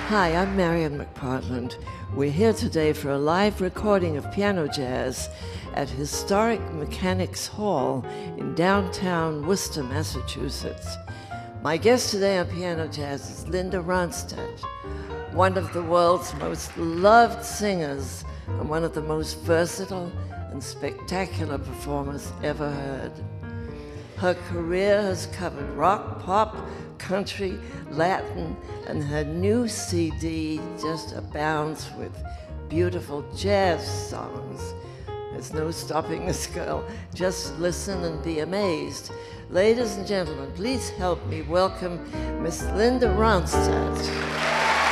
Hi, I'm Marian McPartland. We're here today for a live recording of Piano Jazz at historic Mechanics Hall in downtown Worcester, Massachusetts. My guest today on Piano Jazz is Linda Ronstadt, one of the world's most loved singers and one of the most versatile and spectacular performers ever heard. Her career has covered rock, pop, country, Latin, and her new CD just abounds with beautiful jazz songs. There's no stopping this girl. Just listen and be amazed. Ladies and gentlemen, please help me welcome Miss Linda Ronstadt.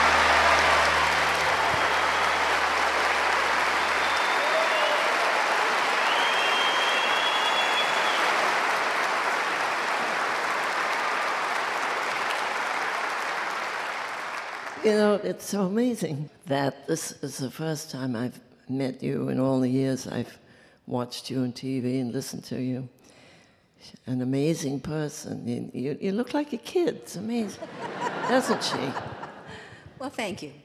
You know, it's so amazing that this is the first time I've met you in all the years I've watched you on TV and listened to you. An amazing person. You look like a kid. It's amazing, doesn't she? Well, thank you.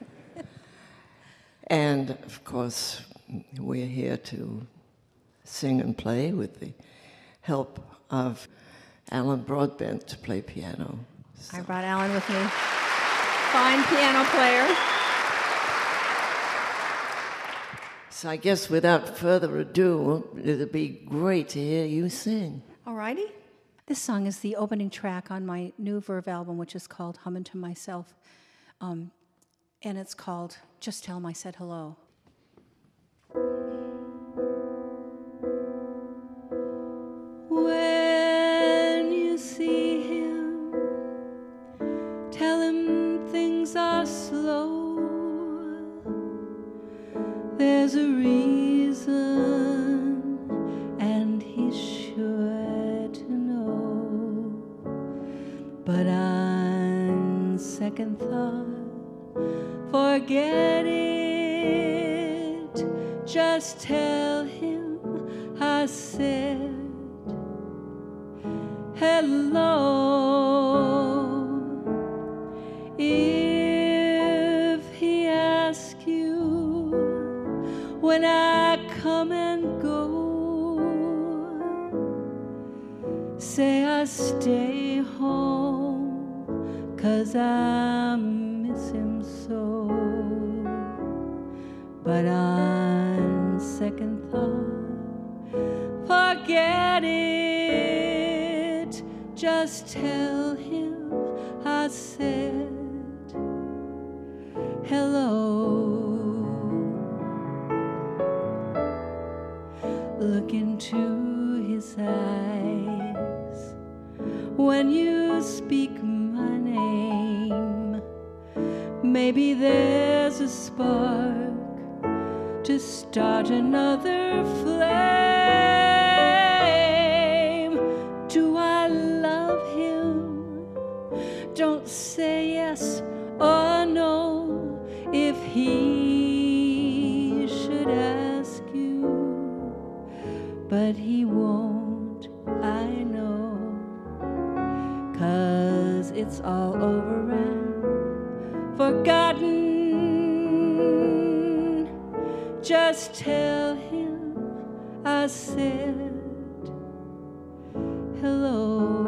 And, of course, we're here to sing and play with the help of Alan Broadbent to play piano. I brought Alan with me. Fine piano player. So I guess without further ado, it'd be great to hear you sing. All righty. This song is the opening track on my new Verve album, which is called Hummin' to Myself. And it's called Just Tell 'Em I Said Hello. When you see him, tell him things are slow. There's a reason, and he's sure to know. But on second thought, forget it. Just tell him I said hello. If he asks you when I come and go, say I stay home, 'cause I miss him so. But on second thought, forget it. Just tell him I said hello. Look into his eyes when you speak my name. Maybe there's a spark to start another flame. Do I love him? Don't say yes or no. If he should ask you, but he won't, I know, 'cause it's all over and forgotten. Just tell him I said hello.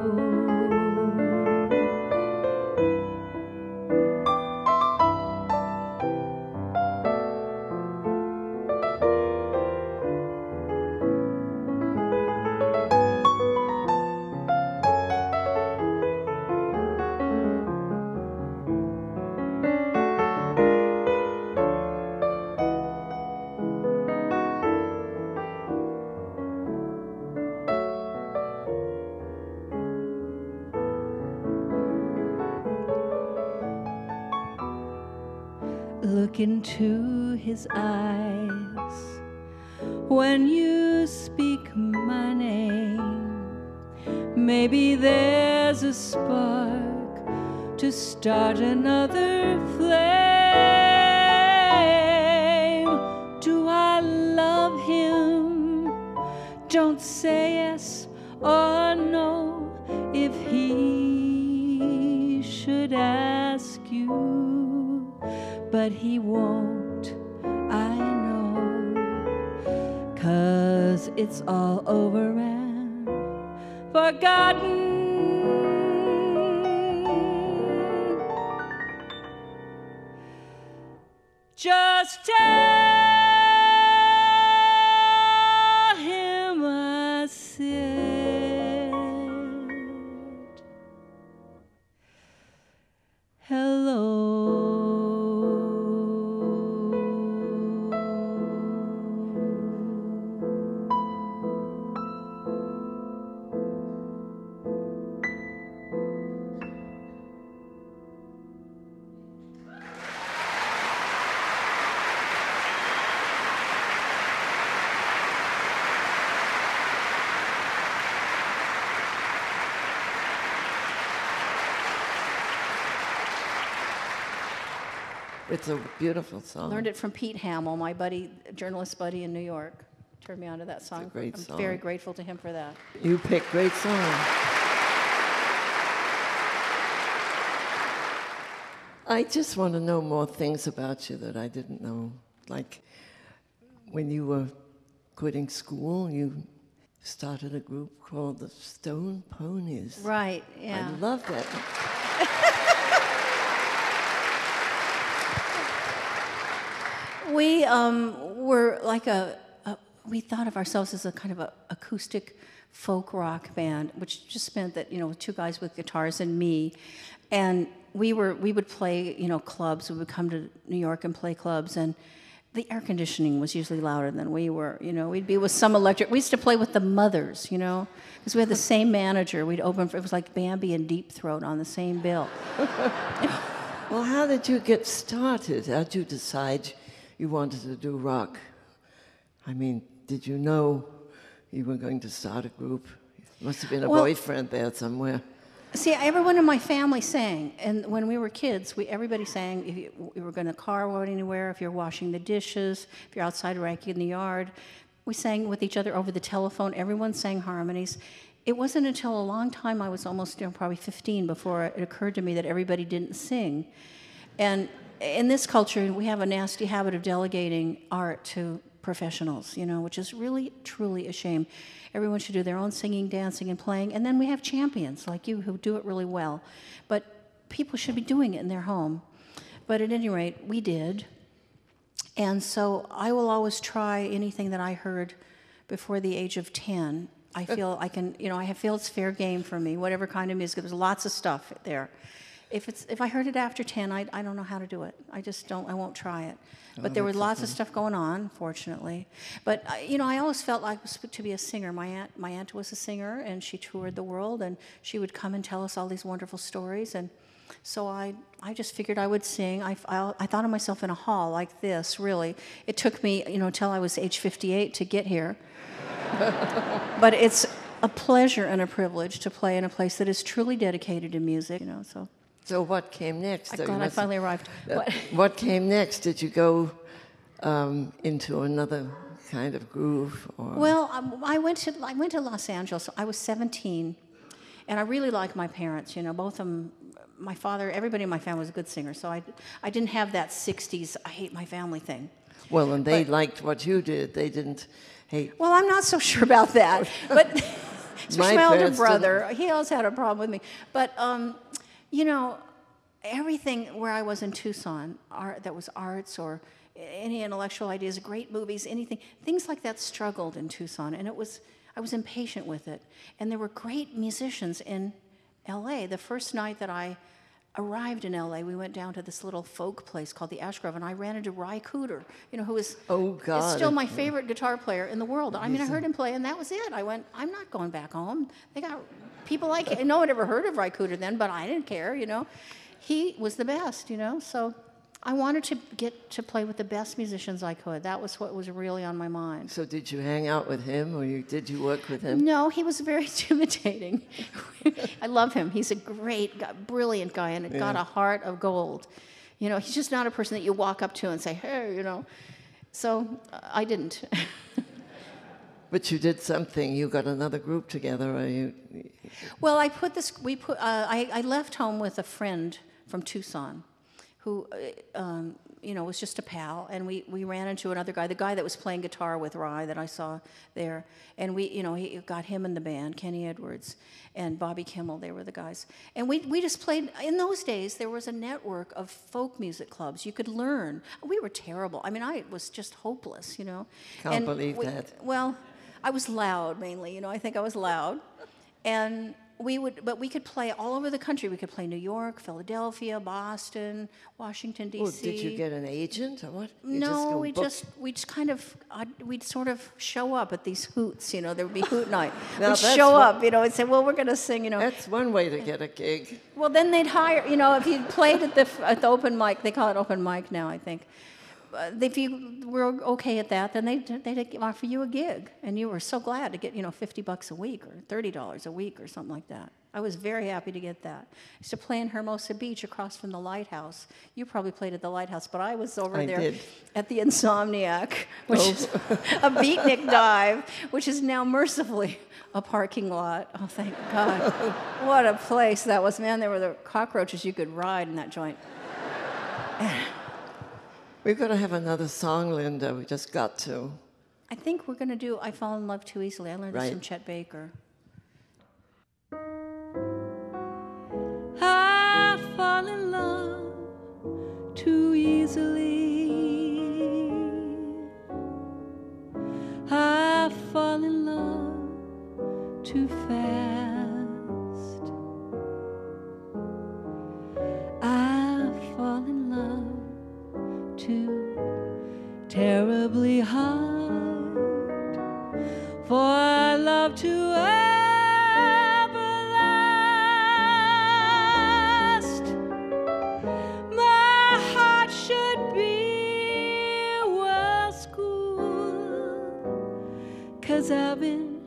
Look into his eyes when you speak my name. Maybe there's a spark to start another flame. Do I love him? Don't say yes or no. If he should ask you, but he won't, I know, 'cause it's all over and forgotten. Just tell him I said hello. It's a beautiful song. Learned it from Pete Hamill, my buddy, journalist buddy in New York. Turned me onto that song. It's a great I'm song. very grateful to him for that. You pick great songs. I just want to know more things about you that I didn't know. Like when you were quitting school, you started a group called the Stone Ponies. Right, yeah. I love that. We were like we thought of ourselves as a kind of a acoustic folk rock band, which just meant that, two guys with guitars and me. And we would play, clubs. We would come to New York and play clubs, and the air conditioning was usually louder than we were. We'd be with some electric. We used to play with the Mothers, because we had the same manager. We'd open for, it was like Bambi and Deep Throat on the same bill. Well, how did you get started? How did you decide you wanted to do rock? I mean, did you know you were going to start a group? Must have been a boyfriend there somewhere. See, everyone in my family sang, and when we were kids, everybody sang. If you were going to car or anywhere, if you're washing the dishes, if you're outside raking in the yard, we sang with each other over the telephone. Everyone sang harmonies. It wasn't until a long time, I was almost probably 15, before it occurred to me that everybody didn't sing. And in this culture, we have a nasty habit of delegating art to professionals, which is really, truly a shame. Everyone should do their own singing, dancing, and playing, and then we have champions like you who do it really well. But people should be doing it in their home. But at any rate, we did. And so I will always try anything that I heard before the age of 10. I feel I can, I feel it's fair game for me, whatever kind of music. There's lots of stuff there. If I heard it after 10, I don't know how to do it. I just don't. I won't try it. But there was lots of stuff going on, fortunately. But I always felt like I was to be a singer. My aunt was a singer, and she toured the world, and she would come and tell us all these wonderful stories. And so I just figured I would sing. I thought of myself in a hall like this. Really, it took me till I was age 58 to get here. But it's a pleasure and a privilege to play in a place that is truly dedicated to music. So what came next? I finally arrived. What came next? Did you go into another kind of groove? Or? Well, I went to Los Angeles. I was 17, and I really liked my parents. Both of them. My father, everybody in my family was a good singer, so I didn't have that 60s I hate my family thing. Well, and they liked what you did. They didn't hate. Well, I'm not so sure about that, but especially my older brother, he always had a problem with me. But everything where I was in Tucson, that was arts or any intellectual ideas, great movies, anything, things like that struggled in Tucson, and I was impatient with it. And there were great musicians in L.A. The first night that I arrived in L.A., we went down to this little folk place called the Ash Grove, and I ran into Ry Cooder, who is still my favorite guitar player in the world. I mean, I heard him play, and that was it. I went, I'm not going back home. They got people like him. No one ever heard of Ry Cooder then, but I didn't care, He was the best, so I wanted to get to play with the best musicians I could. That was what was really on my mind. So did you hang out with him, or did you work with him? No, he was very intimidating. I love him. He's a great guy, brilliant guy, and got a heart of gold. He's just not a person that you walk up to and say, hey, So I didn't. But you did something. You got another group together, or you? Well, I left home with a friend from Tucson, who was just a pal, and we ran into another guy, the guy that was playing guitar with Rye that I saw there, and he got him in the band, Kenny Edwards and Bobby Kimmel, they were the guys. And we just played. In those days, there was a network of folk music clubs. You could learn. We were terrible. I mean, I was just hopeless, Can't believe that. Well, I was loud mainly, I think I was loud. And but we could play all over the country. We could play New York, Philadelphia, Boston, Washington, D.C. Well, did you get an agent or what? No, we'd sort of show up at these hoots, there would be hoot night. We'd show up, and say, well, we're going to sing, That's one way to get a gig. Well, then they'd hire, if you played at the open mic, they call it open mic now, I think. If you were okay at that, then they'd offer you a gig, and you were so glad to get $50 a week or $30 a week or something like that. I was very happy to get that. I used to play in Hermosa Beach across from the Lighthouse. You probably played at the Lighthouse, but I was over there at the Insomniac, which is a beatnik dive, which is now mercifully a parking lot. Oh, thank God! What a place that was, man! There were the cockroaches you could ride in that joint. We've got to have another song, Linda. We just got to. I think we're going to do I Fall in Love Too Easily. I learned this from Chet Baker. I fall in love too easily. I fall in love too fast. I fall in love too terribly hard for our love to everlast. My heart should be well schooled, 'cause I've been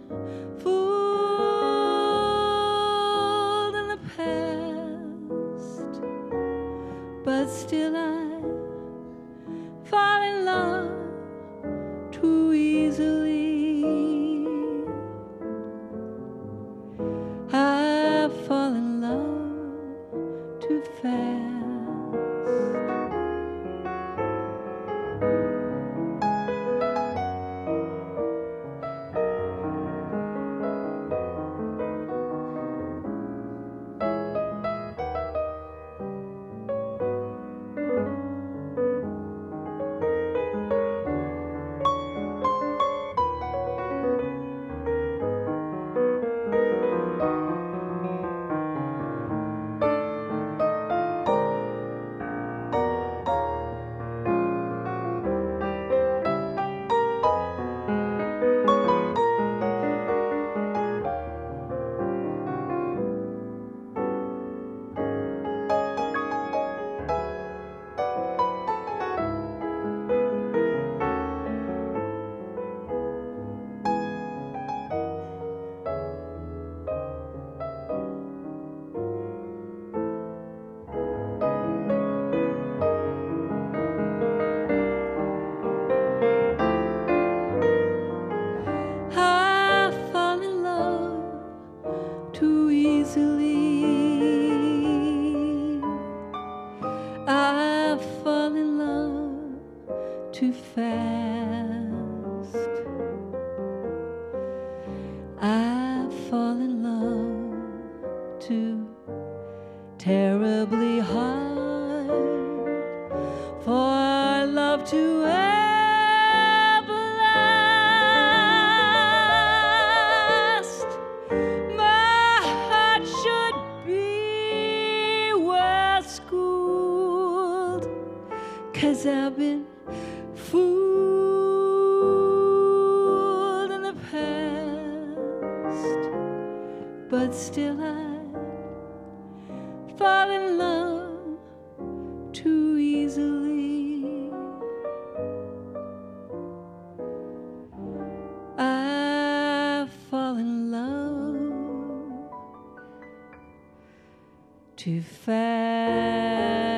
fooled in the past, but still I fall in love too easily. I fall in love too fast. Terribly hard for love to everlast. My heart should be well schooled, 'cause I've been fooled in the past, but still I fall in love too easily. I fall in love too fast.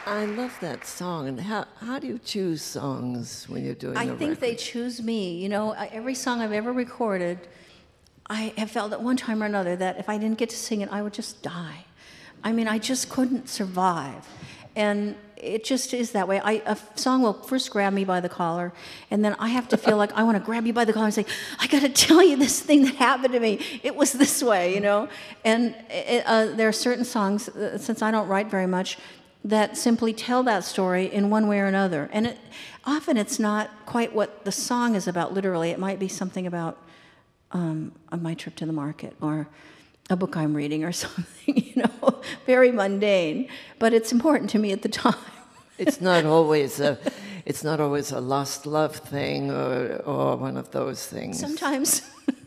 I love that song. And how do you choose songs when you're doing I a think they record? choose me. You know, every song I've ever recorded, I have felt at one time or another that if I didn't get to sing it, I would just die. I mean, I just couldn't survive. And it just is that way. A song will first grab me by the collar, and then I have to feel like I want to grab you by the collar and say, I got to tell you this thing that happened to me. It was this way, you know? And there are certain songs, since I don't write very much, that simply tell that story in one way or another. And often it's not quite what the song is about, literally. It might be something about my trip to the market or a book I'm reading or something, you know, very mundane. But it's important to me at the time. It's not always a lost love thing or one of those things. Sometimes.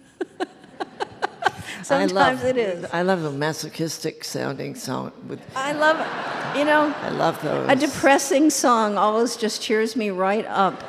I Sometimes it is. I love a masochistic sounding song. I love, you know, I love those. a depressing song always just cheers me right up.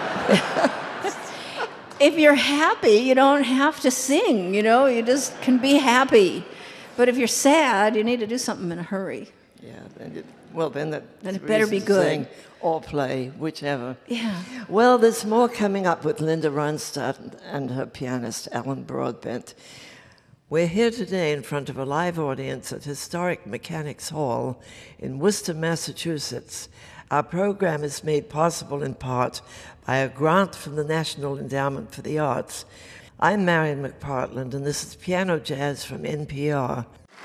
If you're happy, you don't have to sing, you know, you just can be happy. But if you're sad, you need to do something in a hurry. Yeah, then it better be good. Sing or play, whichever. Yeah. Well, there's more coming up with Linda Ronstadt and her pianist, Alan Broadbent. We're here today in front of a live audience at historic Mechanics Hall in Worcester, Massachusetts. Our program is made possible in part by a grant from the National Endowment for the Arts. I'm Marian McPartland, and this is Piano Jazz from NPR.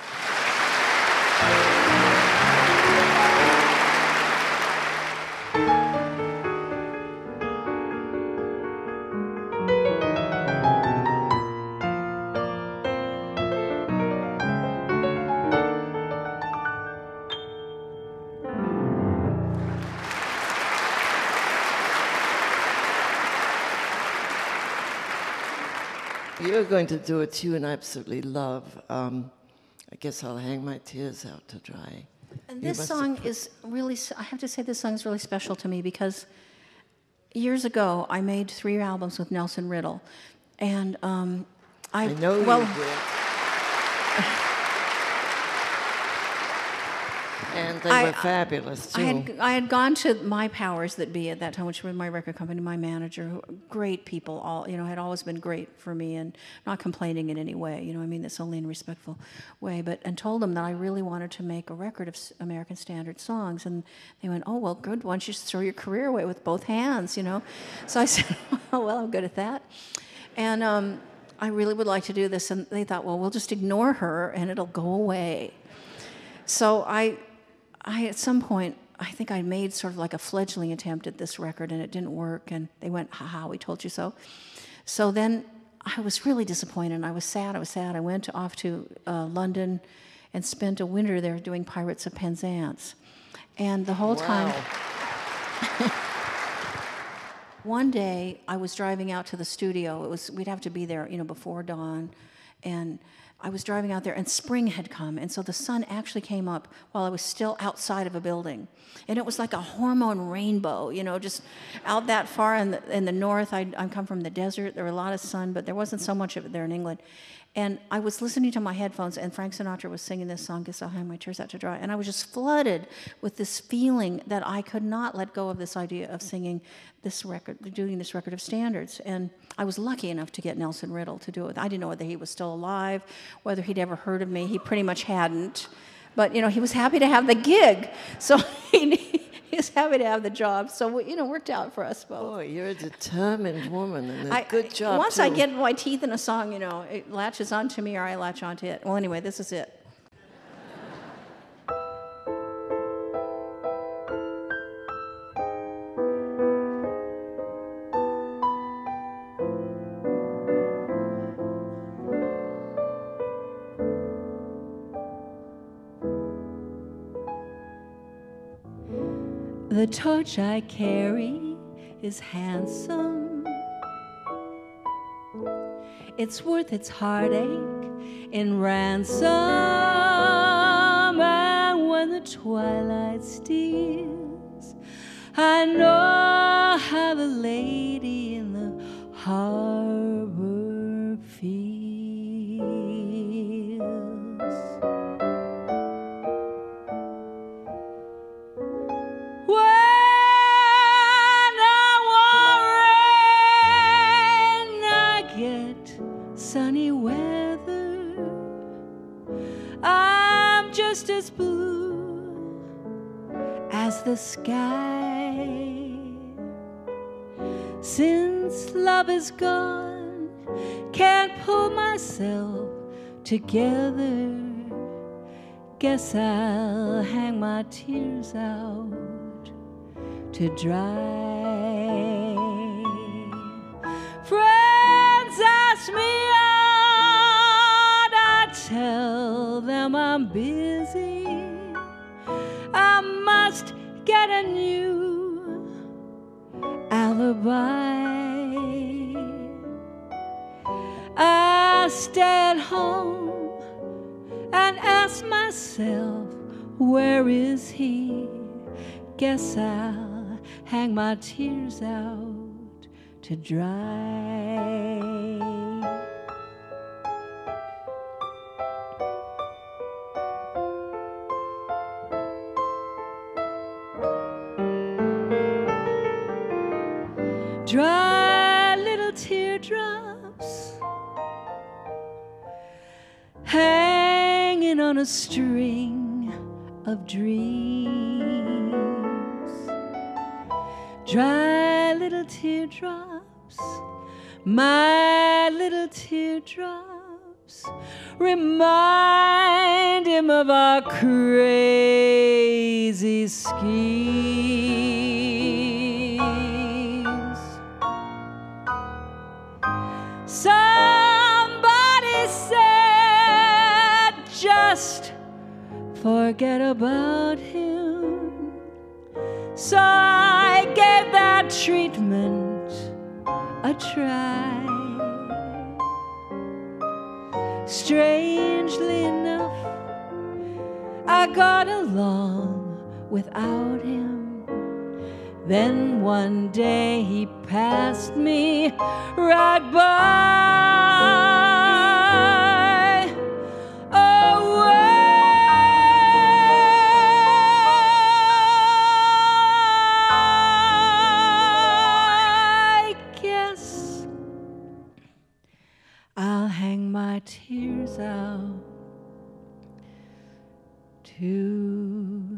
You're going to do a tune I absolutely love. I guess I'll hang my tears out to dry. And this song is really, I have to say this song is really special to me because years ago I made 3 albums with Nelson Riddle. And I know you did. And they were fabulous, too. I had gone to My Powers That Be at that time, which was my record company, my manager, great people, all, you know, had always been great for me and not complaining in any way, you know, I mean this only in a respectful way, and told them that I really wanted to make a record of American standard songs. And they went, oh, well, good, why don't you just throw your career away with both hands, you know? So I said, well, I'm good at that. And I really would like to do this. And they thought, well, we'll just ignore her and it'll go away. So I at some point, I think I made sort of like a fledgling attempt at this record, and it didn't work, and they went, ha-ha, we told you so. So then I was really disappointed, and I was sad. I went off to London and spent a winter there doing Pirates of Penzance. And the whole time, one day I was driving out to the studio. We'd have to be there, you know, before dawn, and I was driving out there, and spring had come, and so the sun actually came up while I was still outside of a building. And it was like a hormone rainbow, you know, just out that far in the north. I come from the desert. There was a lot of sun, but there wasn't so much of it there in England. And I was listening to my headphones, and Frank Sinatra was singing this song, Guess I'll Hang My Tears Out to Dry. And I was just flooded with this feeling that I could not let go of this idea of singing this record, doing this record of standards. And I was lucky enough to get Nelson Riddle to do it. I didn't know whether he was still alive, whether he'd ever heard of me. He pretty much hadn't. But, you know, he was happy to have the gig. So he was happy to have the job. So, you know, worked out for us both. Boy, you're a determined woman, and a good job, once too. I get my teeth in a song, you know, it latches onto me or I latch onto it. Well, anyway, this is it. The torch I carry is handsome. It's worth its heartache in ransom. And when the twilight steals, I know how the lady in the harbor feels. bright sunny weather, I'm just as blue as the sky. Since love is gone, can't pull myself together. Guess I'll hang my tears out to dry. Friends ask me out, I tell them I'm busy. I must get a new alibi. I stay at home and ask myself, where is he? Guess I'll hang my tears out to dry. Dry little teardrops hanging on a string of dreams. Dry little teardrops, my little teardrops, remind him of our crazy schemes. Somebody said, just forget about him. So I gave that treatment a try. Strangely enough, I got along without him. Then one day he passed me right by. Oh, I guess I'll hang my tears out to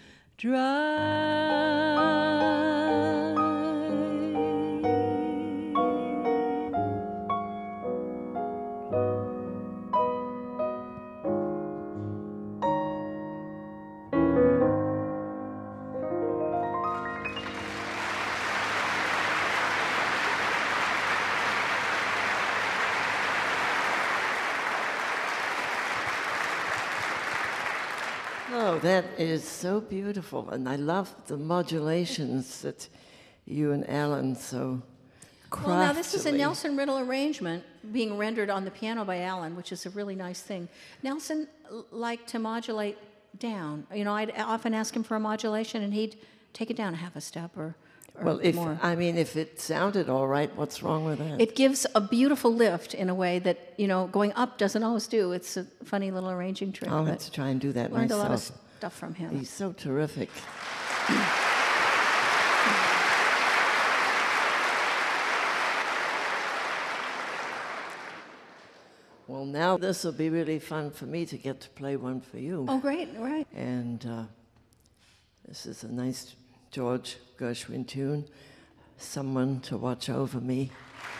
dry. Oh, that is so beautiful. And I love the modulations that you and Alan so craftily... Well, now this is a Nelson Riddle arrangement being rendered on the piano by Alan, which is a really nice thing. Nelson liked to modulate down. You know, I'd often ask him for a modulation, and he'd take it down a half a step or well, more. if it sounded all right, what's wrong with that? It gives a beautiful lift in a way that, you know, going up doesn't always do. It's a funny little arranging trick. I'll have to try and do that learned myself. a lot of stuff from him. He's so terrific. Well, now this will be really fun for me to get to play one for you. Oh, great, right. And this is a nice George Gershwin tune, Someone to Watch Over Me.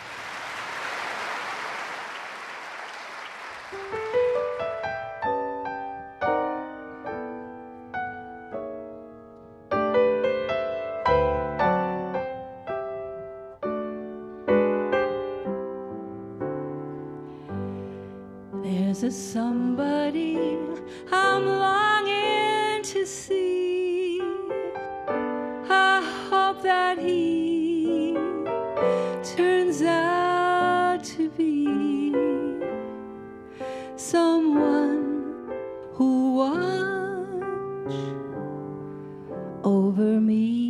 There's a somebody I'm longing to see. I hope that he turns out to be someone who watch over me.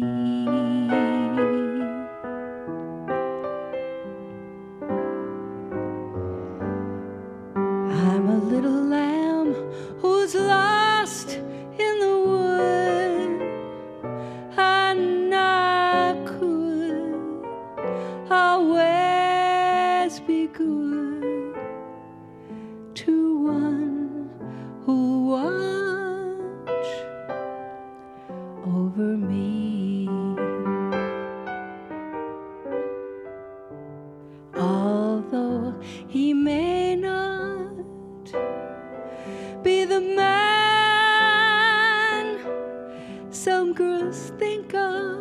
I'm a little lamb who's lost in the wood. I know I could always be good. to one who watch over me. Although he may not be the man some girls think of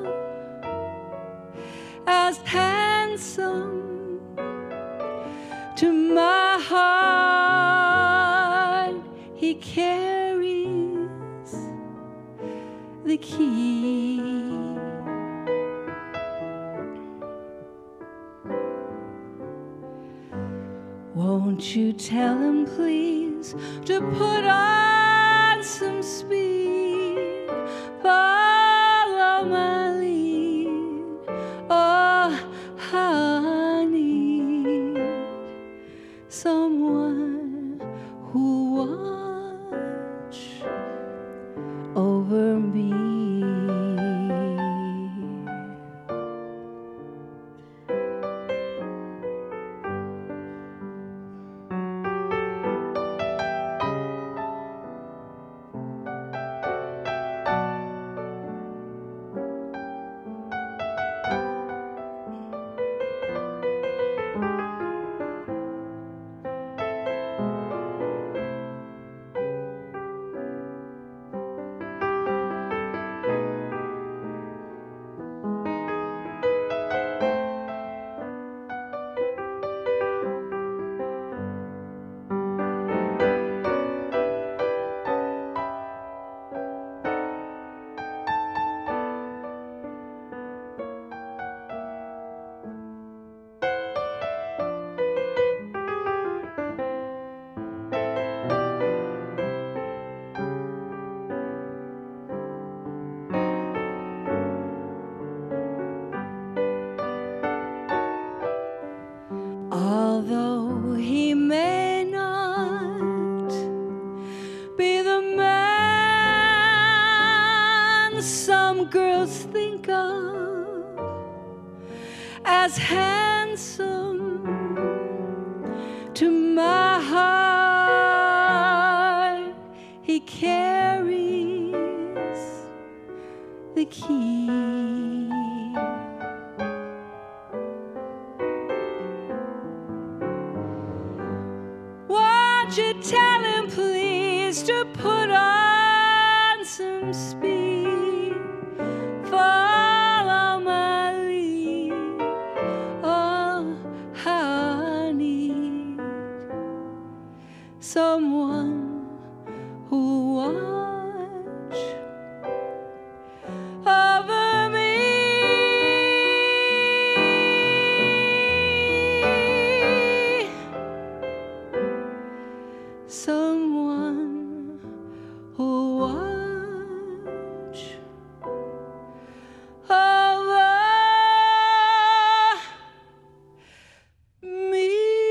as handsome, to my heart he carries the key. Won't you tell him, please, to put on some speed, follow my lead. Oh, how I need someone who watch over me. Although he may not be the man some girls think of as handsome, to my heart he carries the key. Won't you tell him, please, to put on some speed, follow my lead. Oh, how I need someone who watch over me. Someone who watch over me.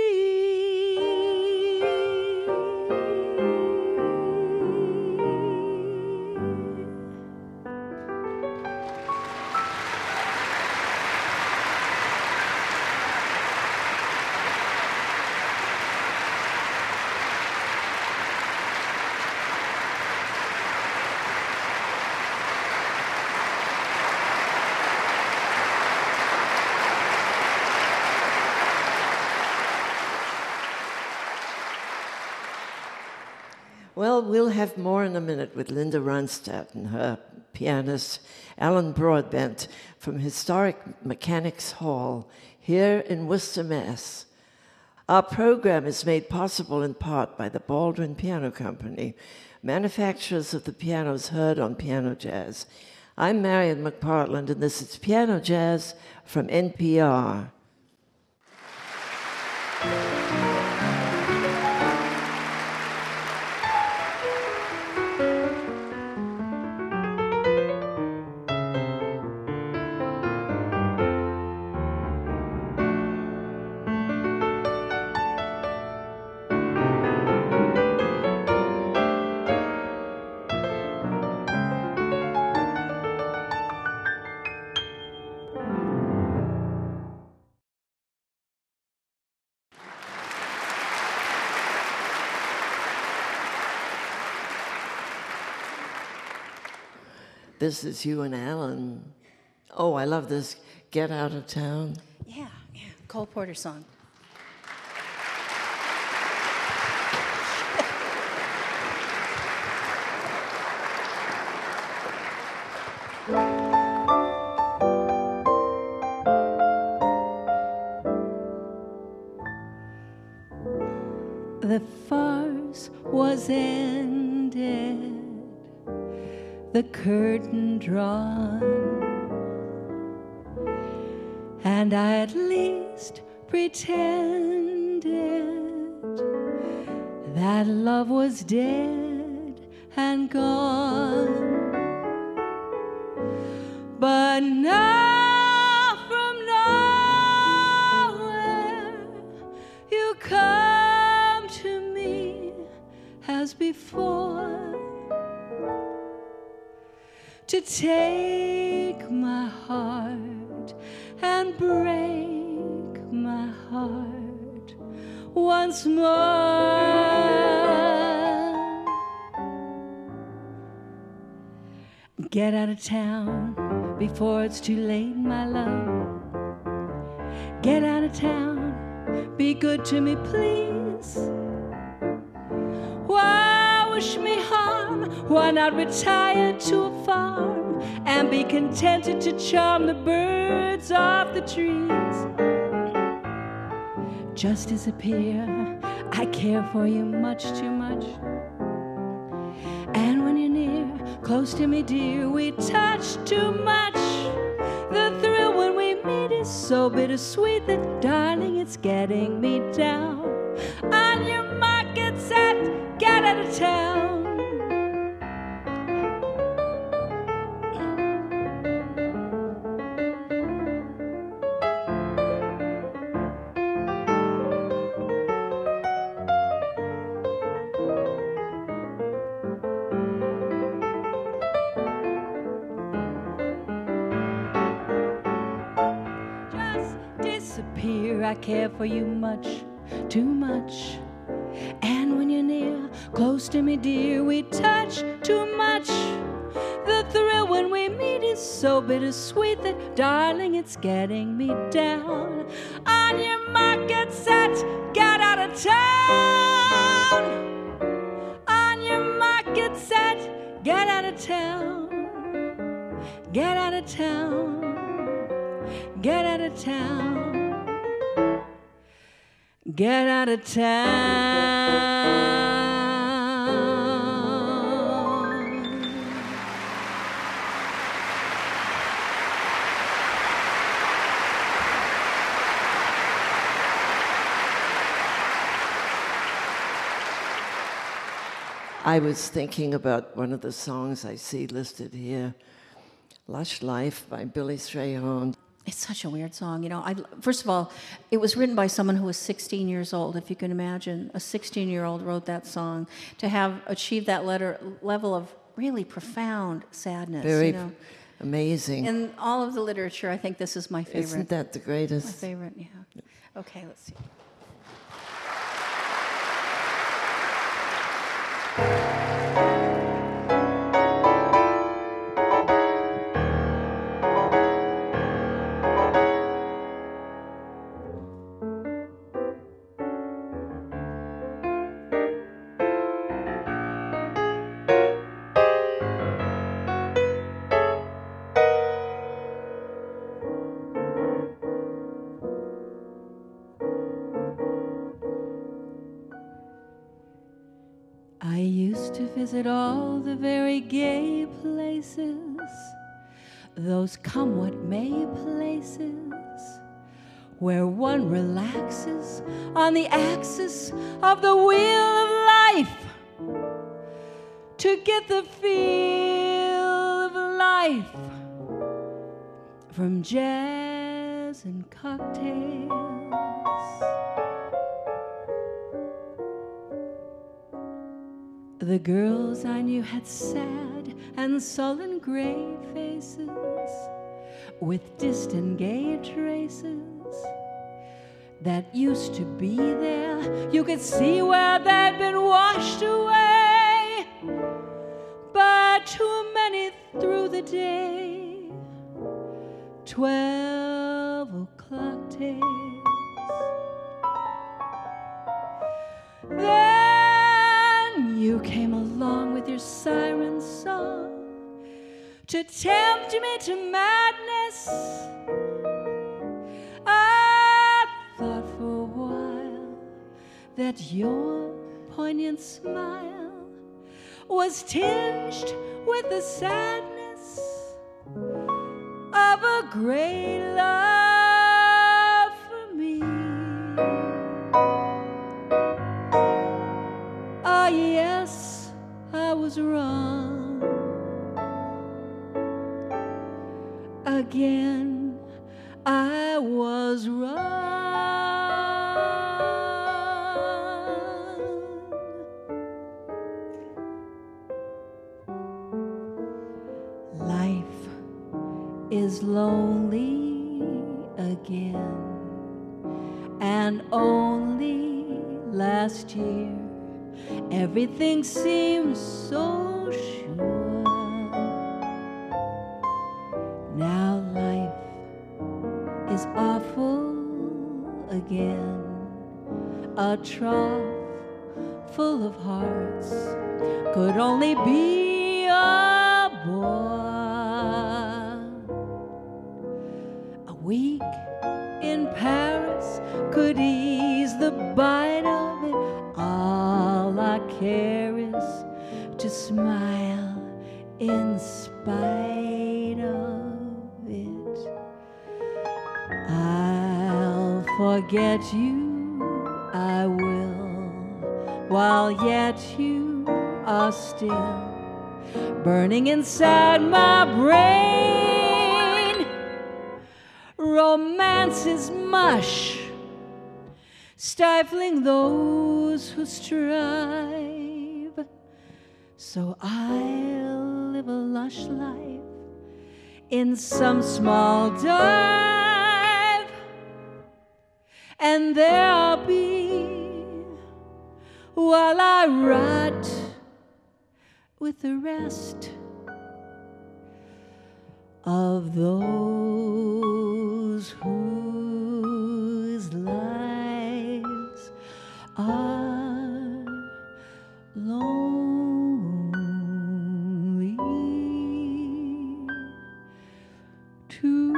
Well, we'll have more in a minute with Linda Ronstadt and her pianist, Alan Broadbent, from historic Mechanics Hall here in Worcester, Mass. Our program is made possible in part by the Baldwin Piano Company, manufacturers of the pianos heard on Piano Jazz. I'm Marian McPartland, and this is Piano Jazz from NPR. This is you and Alan. Oh, I love this. Get Out of Town. Yeah. Cole Porter song. The farce was ended, the curtain drawn, and I at least pretended that love was dead and gone. But now from nowhere you come to me as before, to take my heart and break my heart once more. Get out of town before it's too late, my love. Get out of town, be good to me, please. Why wish me harm? Why not retire to a farm and be contented to charm the birds off the trees? Just disappear, I care for you much too much. And when you're near, close to me, dear, we touch too much. The thrill when we meet is so bittersweet that, darling, it's getting me down. On your mark, get set, get out of town. I care for you much, too much. And when you're near, close to me, dear, we touch too much. The thrill when we meet is so bittersweet that, darling, it's getting me down. On your mark, get set, get out of town. On your mark, get set, get out of town. Get out of town. Get out of town. Get out of town. I was thinking about one of the songs I see listed here, Lush Life by Billy Strayhorn. It's such a weird song, you know. First of all, it was written by someone who was 16 years old, if you can imagine. A 16-year-old wrote that song. To have achieved that level of really profound sadness. Very you know. Amazing. In all of the literature, I think this is my favorite. Isn't that the greatest? My favorite, yeah. Okay, let's see. I used to visit all the very gay places, those come what may places, where one relaxes on the axis of the wheel of life to get the feel of life from jazz and cocktails. The girls I knew had sad and sullen gray faces with distant gay traces that used to be there. You could see where they'd been washed away, but too many through the day, 12 o'clock days. Then you came along with your siren song to tempt me to madness. I thought for a while that your poignant smile was tinged with the sadness of a great love for me. Ah, yes, I was wrong. Again, I was wrong. Life is lonely again, and only last year everything seems so sure. Now life is awful again, a trough full of hearts could only be a bore. A week in Paris could ease the bite of it. All I care is to smile in spite of it. I'll forget you, I will, while yet you are still burning inside my brain. Romance is mush, stifling those who strive. So I'll live a lush life in some small dive, and there I'll be while I rot with the rest of those whose lives are lonely too.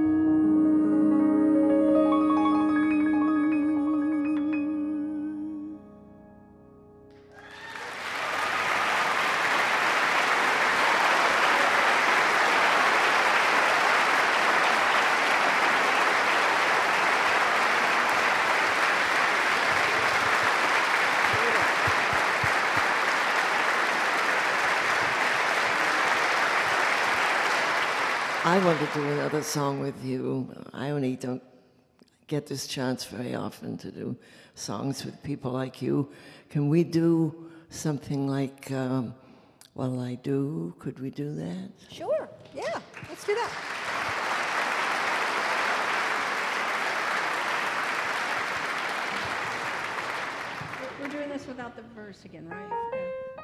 I want to do another song with you. I only don't get this chance very often to do songs with people like you. Can we do something like What'll I Do? Could we do that? Sure, yeah, let's do that. We're doing this without the verse again, right? Yeah.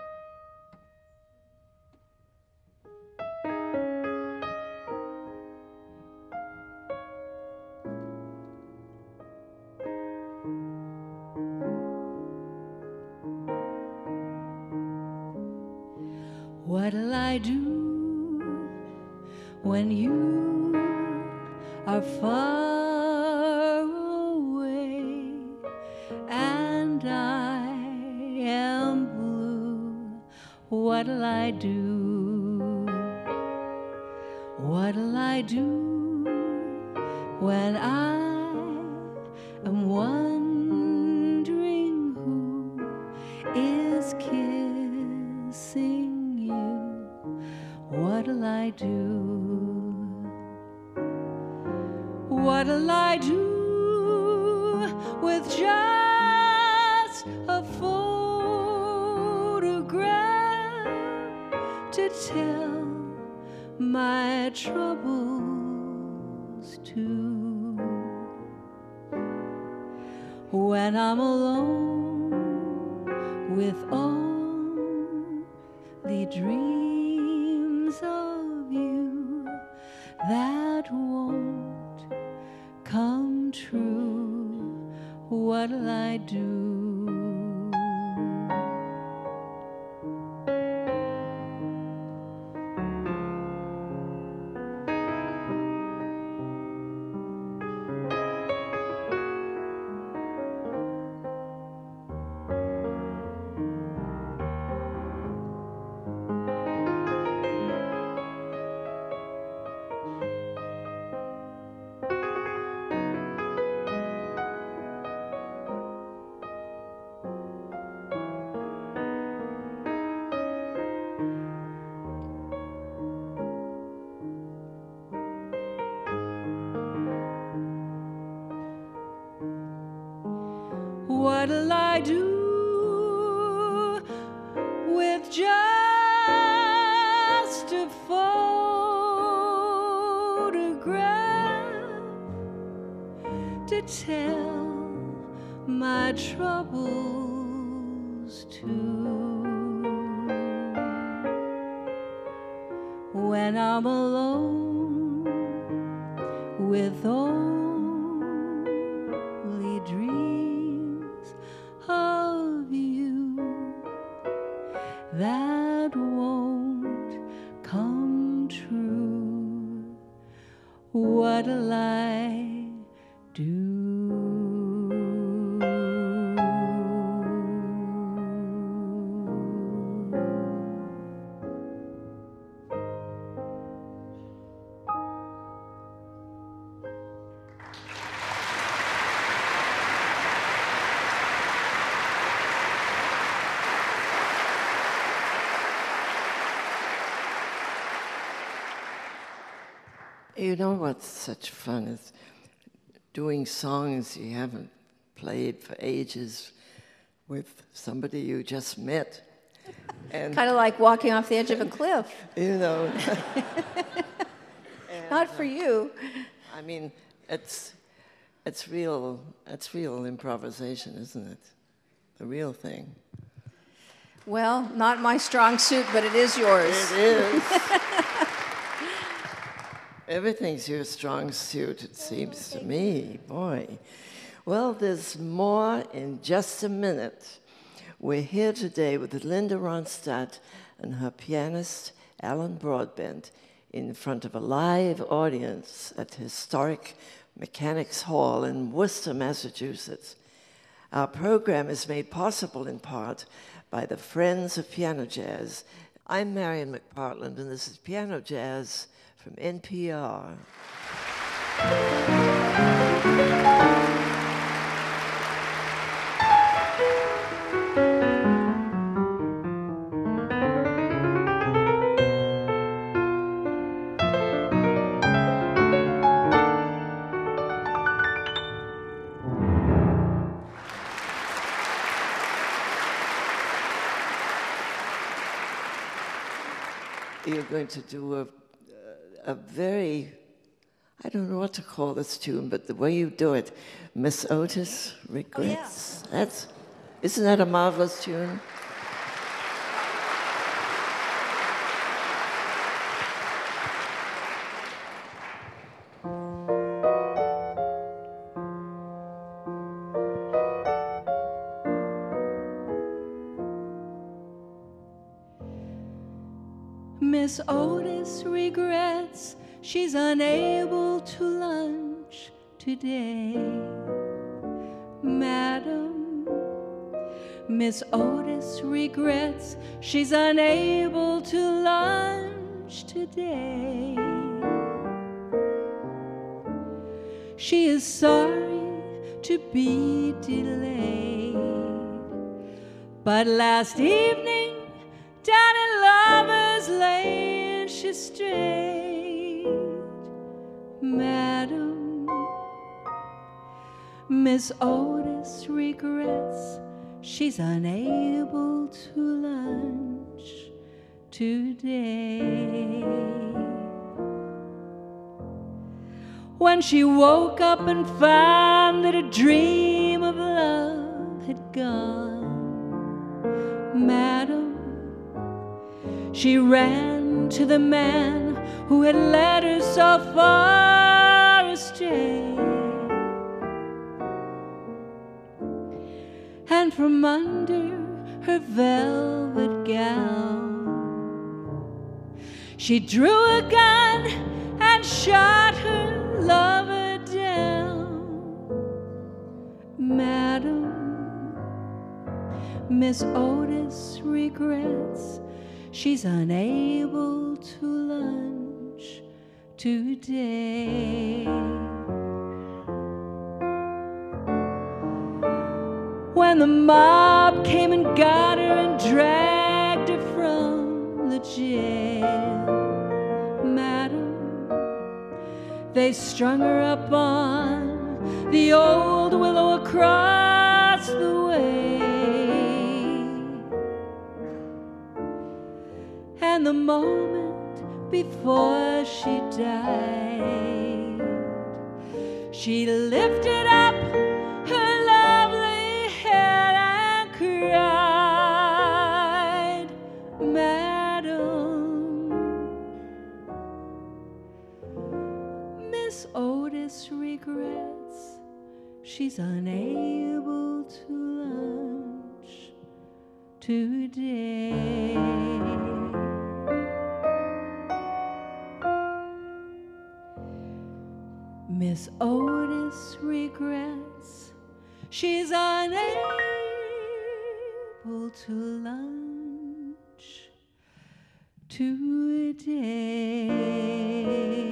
What'll I do when you are far away and I am blue? What'll I do? What'll I do when I am wondering who is kissing? What'll I do? What'll I do with just a photograph to tell my troubles to? When I'm alone with all the dreams of that won't come true. What'll I do? What'll I do with just a photograph to tell my troubles to? When I'm alone with only dreams of you that won't come true, what'll I do? You know what's such fun is doing songs you haven't played for ages with somebody you just met. And, Kind of like walking off the edge of a cliff. you know, Not for you. I mean, it's real improvisation, isn't it? The real thing. Well, not my strong suit, but it is yours. It is. Everything's your strong suit, it seems to me. Boy. Well, there's more in just a minute. We're here today with Linda Ronstadt and her pianist, Alan Broadbent, in front of a live audience at historic Mechanics Hall in Worcester, Massachusetts. Our program is made possible in part by the Friends of Piano Jazz. I'm Marian McPartland, and this is Piano Jazz from NPR. You're going to do a very, I don't know what to call this tune, but the way you do it, Miss Otis Regrets. Oh, yeah. Isn't that a marvelous tune? Miss Otis regrets she's unable to lunch today. Madam, Miss Otis regrets she's unable to lunch today. She is sorry to be delayed, but last evening down in Lover's Lane she strayed. Madam, Miss Otis regrets she's unable to lunch today. When she woke up and found that a dream of love had gone, Madam, she ran to the man who had led her so far astray. And from under her velvet gown she drew a gun and shot her lover down. Madam, Miss Otis regrets she's unable to lunch today. When the mob came and got her and dragged her from the jail, madam, they strung her up on the old willow across the way. And the moment before she died, she lifted up her lovely head and cried, Madam, Miss Otis regrets she's unable to lunch today. Miss Otis regrets she's unable to lunch today.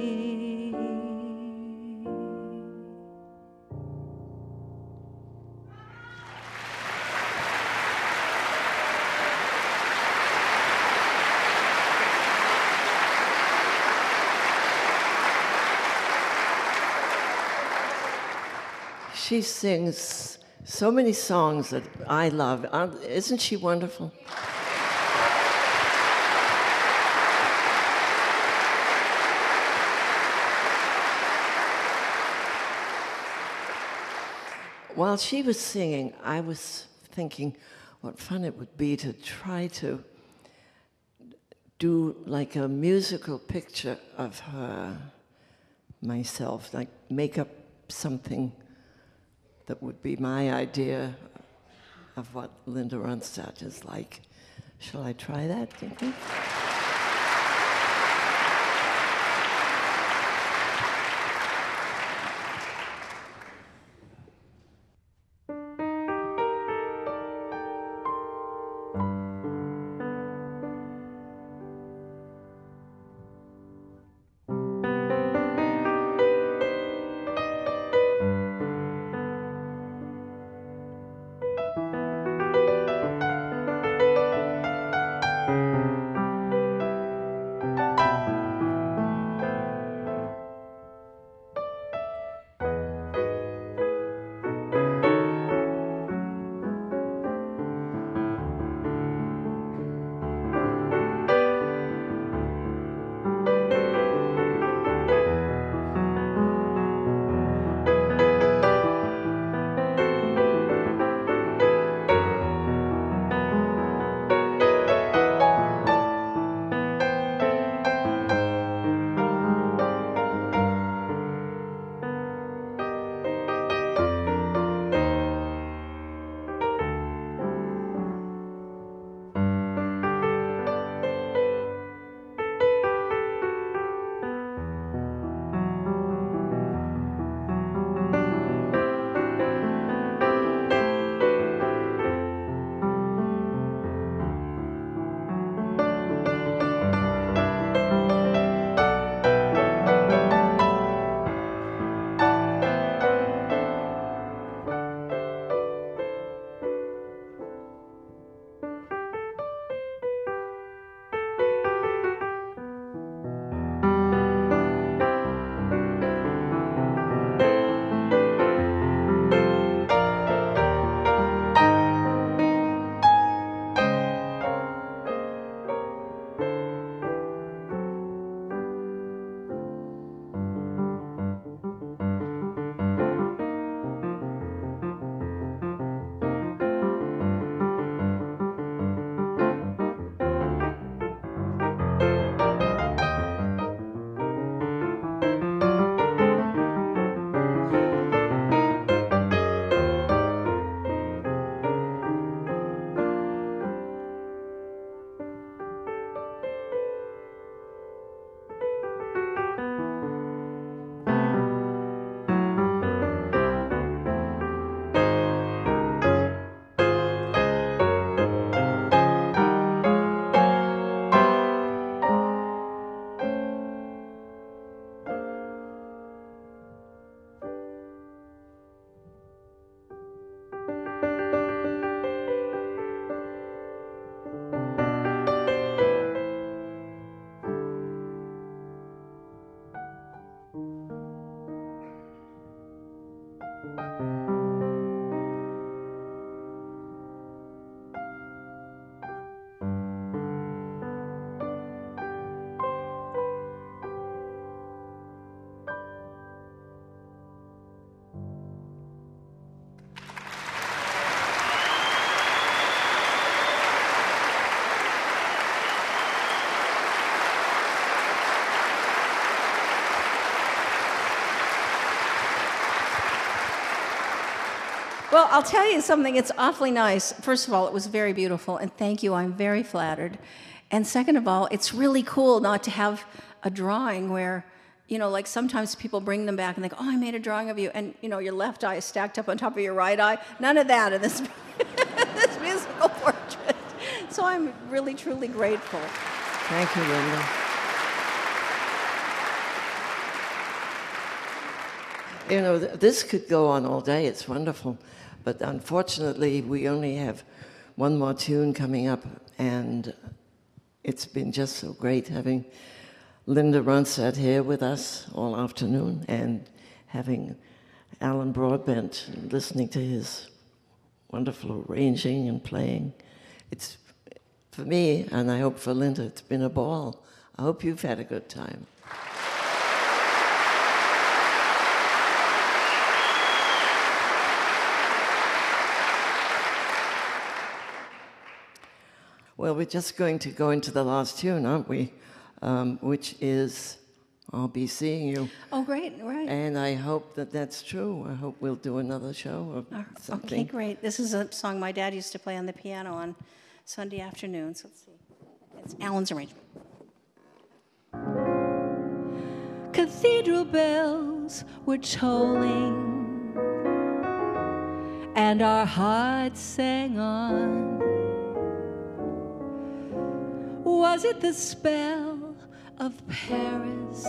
She sings so many songs that I love. Isn't she wonderful? While she was singing, I was thinking what fun it would be to try to do like a musical picture of her, myself, like make up something that would be my idea of what Linda Ronstadt is like. Shall I try that, do you think? Well, I'll tell you something. It's awfully nice. First of all, it was very beautiful, and thank you. I'm very flattered. And second of all, it's really cool not to have a drawing where, like sometimes people bring them back and they go, oh, I made a drawing of you, and, your left eye is stacked up on top of your right eye. None of that in this, this musical portrait. So I'm really, truly grateful. Thank you, Linda. This could go on all day. It's wonderful. But unfortunately, we only have one more tune coming up, and it's been just so great having Linda Ronstadt here with us all afternoon and having Alan Broadbent listening to his wonderful arranging and playing. It's, for me, and I hope for Linda, it's been a ball. I hope you've had a good time. Well, we're just going to go into the last tune, aren't we? Which is I'll Be Seeing You. Oh, great, right. And I hope that that's true. I hope we'll do another show or something. Okay, great. This is a song my dad used to play on the piano on Sunday afternoons. Let's see. It's Alan's arrangement. Cathedral bells were tolling, and our hearts sang on. Was it the spell of Paris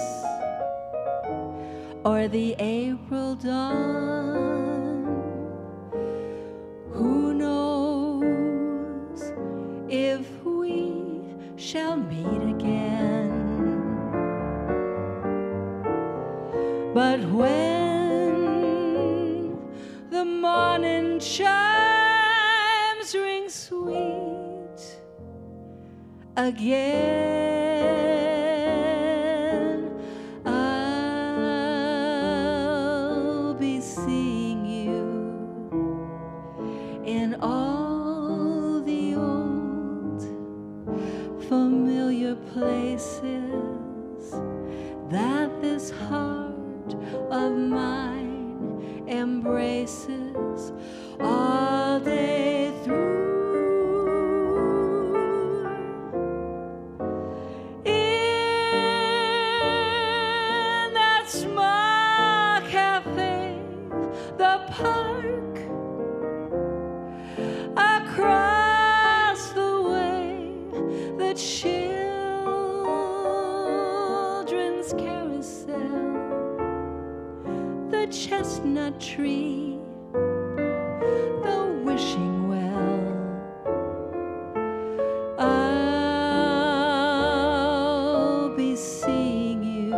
or the April dawn? Who knows if we shall meet again? But when the morning chimes ring sweet again, I'll be seeing you in all the old familiar places that this heart of mine embraces all day through. Park across the way, the children's carousel, the chestnut tree, the wishing well. I'll be seeing you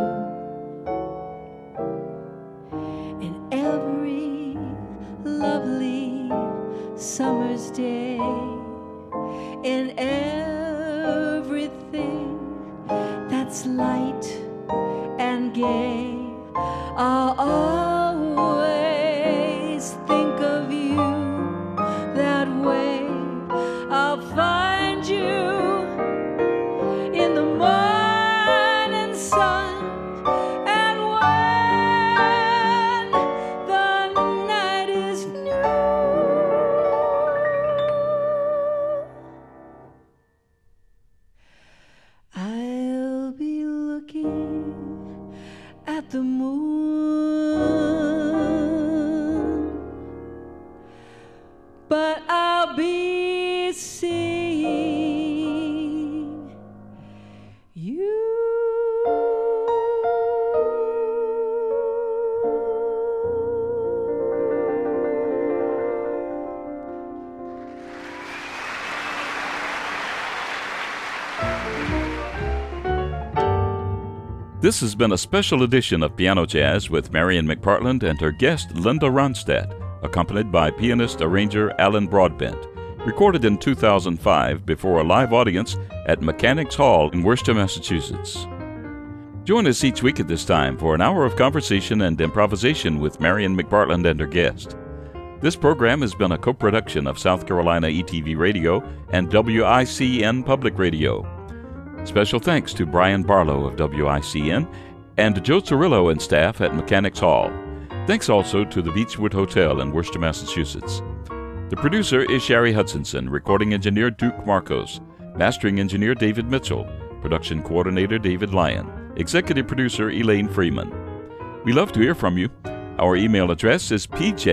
in every lovely summer's day, in everything that's light and gay. I'll always think of you that way. I'll find you in the morning sun. The moon, but I'll be seeing you. This has been a special edition of Piano Jazz with Marian McPartland and her guest Linda Ronstadt, accompanied by pianist-arranger Alan Broadbent, recorded in 2005 before a live audience at Mechanics Hall in Worcester, Massachusetts. Join us each week at this time for an hour of conversation and improvisation with Marian McPartland and her guest. This program has been a co-production of South Carolina ETV Radio and WICN Public Radio. Special thanks to Brian Barlow of WICN and Joe Cirillo and staff at Mechanics Hall. Thanks also to the Beechwood Hotel in Worcester, Massachusetts. The producer is Sherry Hutchinson, recording engineer Duke Marcos, mastering engineer David Mitchell, production coordinator David Lyon, executive producer Elaine Freeman. We love to hear from you. Our email address is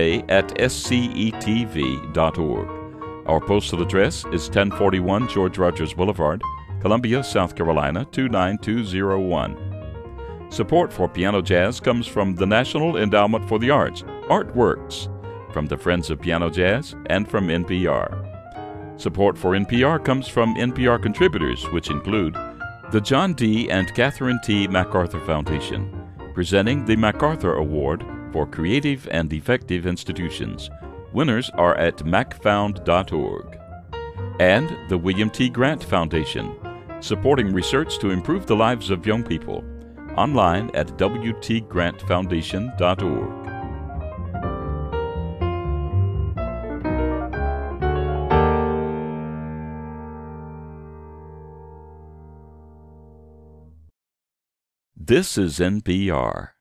pj@scetv.org. Our postal address is 1041 George Rogers Boulevard, Columbia, South Carolina, 29201. Support for Piano Jazz comes from the National Endowment for the Arts, Artworks, from the Friends of Piano Jazz, and from NPR. Support for NPR comes from NPR contributors, which include the John D. and Catherine T. MacArthur Foundation, presenting the MacArthur Award for Creative and Effective Institutions. Winners are at macfound.org. And the William T. Grant Foundation, supporting research to improve the lives of young people. Online at wtgrantfoundation.org. This is NPR.